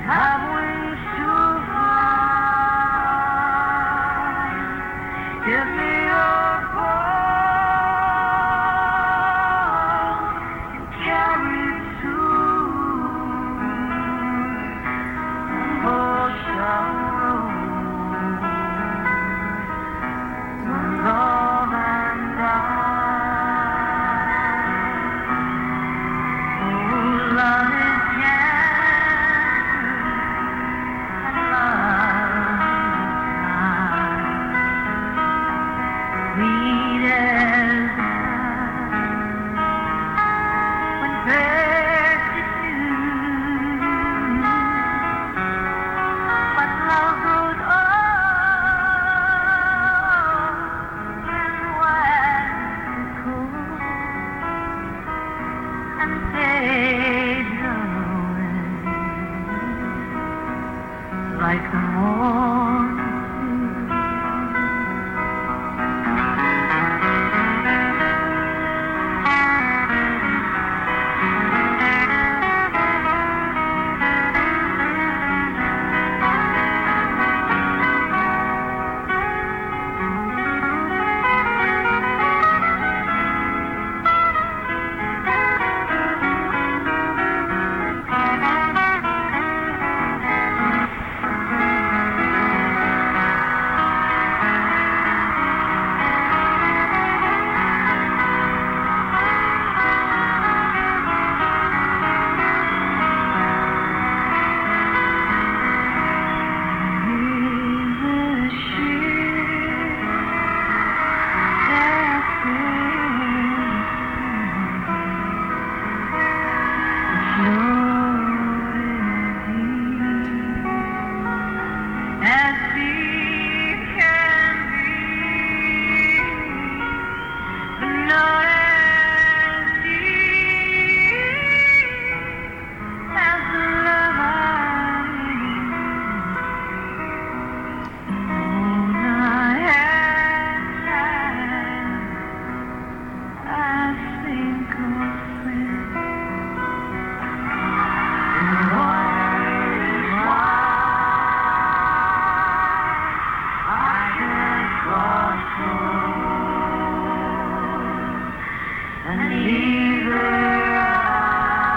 have wings to fly. Give me your ball and carry it to ocean road. Love and I, oh, love is gentle and love is kind. Sweet as when first it blooms, but love grows old and wax cold and fades away like the morning.